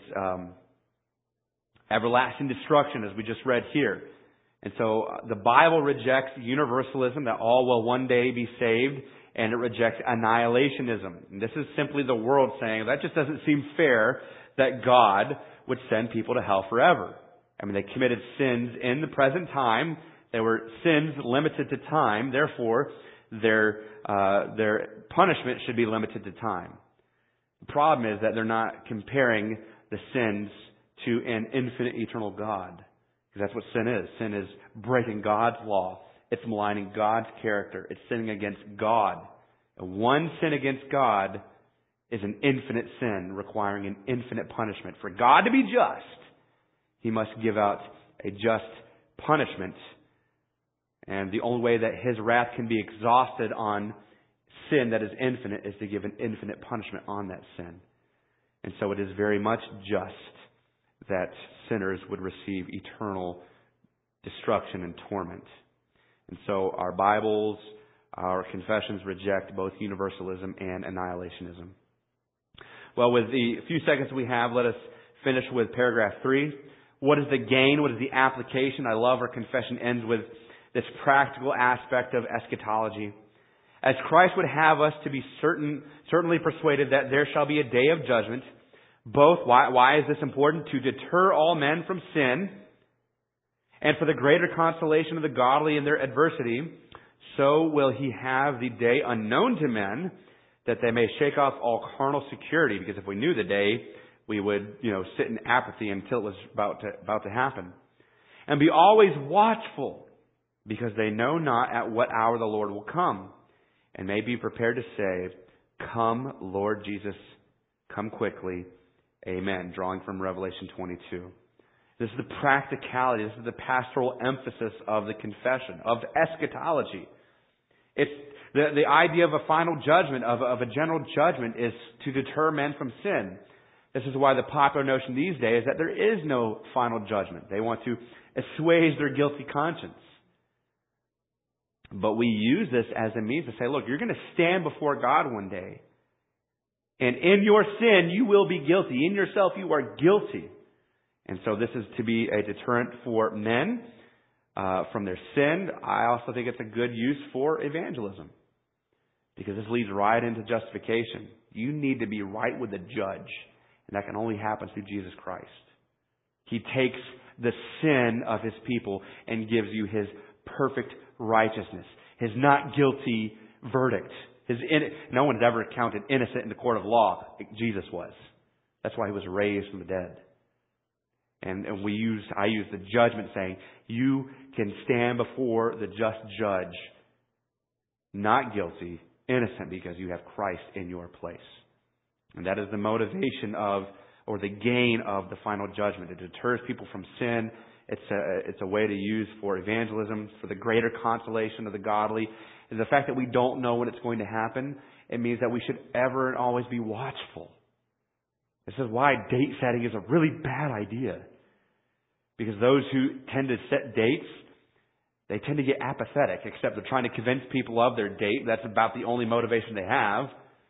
everlasting destruction, as we just read here. And so the Bible rejects universalism, that all will one day be saved, and it rejects annihilationism. And this is simply the world saying, that just doesn't seem fair that God would send people to hell forever. I mean, they committed sins in the present time. They were sins limited to time. Therefore, their punishment should be limited to time. The problem is that they're not comparing the sins to an infinite eternal God. Because that's what sin is. Sin is breaking God's law. It's maligning God's character. It's sinning against God. And one sin against God is an infinite sin requiring an infinite punishment. For God to be just, He must give out a just punishment. And the only way that His wrath can be exhausted on sin that is infinite is to give an infinite punishment on that sin. And so it is very much just that sinners would receive eternal destruction and torment. And so our Bibles, our confessions reject both universalism and annihilationism. Well, with the few seconds we have, let us finish with paragraph 3. What is the gain? What is the application? I love our confession ends with this practical aspect of eschatology. As Christ would have us to be certainly persuaded that there shall be a day of judgment, both, why is this important? To deter all men from sin, and for the greater consolation of the godly in their adversity, so will He have the day unknown to men, that they may shake off all carnal security. Because if we knew the day, we would, sit in apathy until it was about to happen. And be always watchful, because they know not at what hour the Lord will come, and may be prepared to say, Come, Lord Jesus, come quickly. Amen. Drawing from Revelation 22. This is the practicality, this is the pastoral emphasis of the confession, of eschatology. It's the idea of a final judgment, of a general judgment, is to deter men from sin. This is why the popular notion these days is that there is no final judgment. They want to assuage their guilty conscience. But we use this as a means to say, look, you're going to stand before God one day. And in your sin, you will be guilty. In yourself, you are guilty. And so this is to be a deterrent for men from their sin. I also think it's a good use for evangelism, because this leads right into justification. You need to be right with the judge, and that can only happen through Jesus Christ. He takes the sin of His people and gives you His perfect righteousness, His not guilty verdict. No one is ever counted innocent in the court of law. Jesus was. That's why He was raised from the dead. And I use the judgment saying, you can stand before the just judge, not guilty, innocent, because you have Christ in your place. And that is the motivation or the gain of the final judgment. It deters people from sin. It's a way to use for evangelism, for the greater consolation of the godly. And the fact that we don't know when it's going to happen, it means that we should ever and always be watchful. This is why date setting is a really bad idea. Because those who tend to set dates, they tend to get apathetic, except they're trying to convince people of their date. That's about the only motivation they have.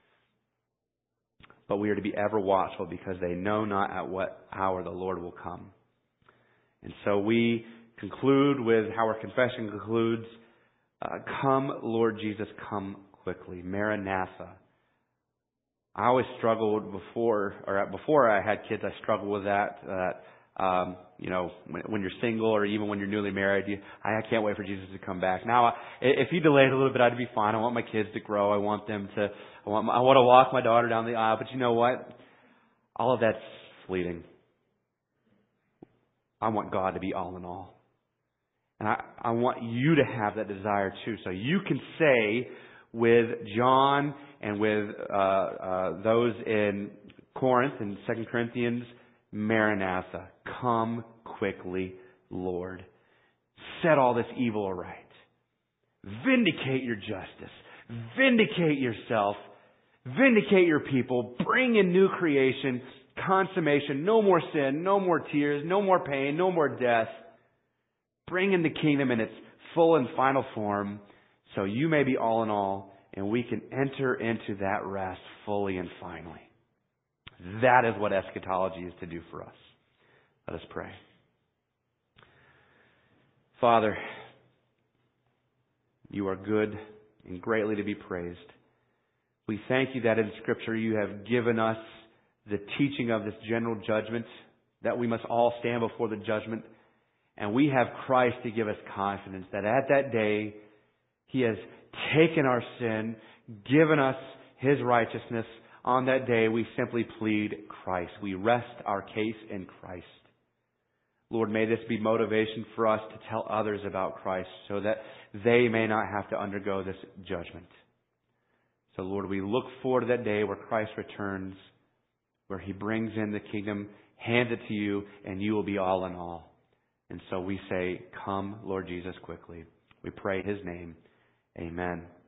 But we are to be ever watchful, because they know not at what hour the Lord will come. And so we conclude with how our confession concludes. Come, Lord Jesus, come quickly. Maranatha. I always struggled before I had kids, I struggled with that. When you're single or even when you're newly married, I can't wait for Jesus to come back. Now, if He delayed a little bit, I'd be fine. I want my kids to grow. I want to walk my daughter down the aisle. But you know what? All of that's fleeting. I want God to be all in all. And I want you to have that desire too. So you can say with John and with those in Corinth and 2 Corinthians, Maranatha, come quickly, Lord. Set all this evil aright. Vindicate your justice. Vindicate yourself. Vindicate your people. Bring in new creation, consummation, no more sin, no more tears, no more pain, no more death. Bring in the kingdom in its full and final form, so you may be all in all, and we can enter into that rest fully and finally. That is what eschatology is to do for us. Let us pray. Father, you are good and greatly to be praised. We thank you that in Scripture you have given us the teaching of this general judgment, that we must all stand before the judgment. And we have Christ to give us confidence that at that day, He has taken our sin, given us His righteousness. On that day, we simply plead Christ. We rest our case in Christ. Lord, may this be motivation for us to tell others about Christ so that they may not have to undergo this judgment. So, Lord, we look forward to that day where Christ returns, where He brings in the kingdom, hands it to you, and you will be all in all. And so we say, come, Lord Jesus, quickly. We pray in His name. Amen.